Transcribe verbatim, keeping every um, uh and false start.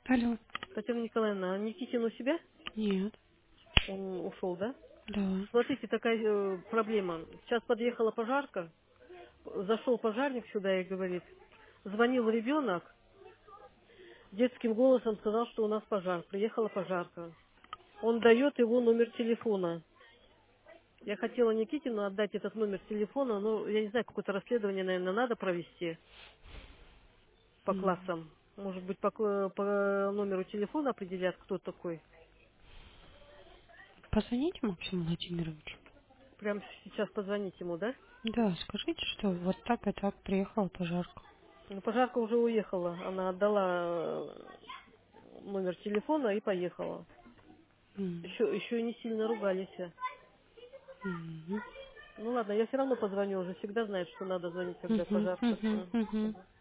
Алло. Татьяна Николаевна, а Никитин у себя? Нет. Он ушел, да? Да. Смотрите, такая э, проблема. Сейчас подъехала пожарка, зашел пожарник сюда и говорит, звонил ребенок, детским голосом сказал, что у нас пожар. Приехала пожарка. Он дает его номер телефона. Я хотела Никитину отдать этот номер телефона, но я не знаю, какое-то расследование, наверное, надо провести по М. классам. Может быть, по, кла- по номеру телефона определят, кто такой. Позвоните Максиму Владимировичу. Прямо сейчас позвонить ему, да? Да, скажите, что вот так и так приехала пожарка. Ну, пожарка уже уехала. Она отдала э, номер телефона и поехала. М. Еще, еще и не сильно ругались. М. Ну ладно, я все равно позвоню уже. Всегда знает, что надо звонить, когда Мгм, пожарка. мгм, М. мгм.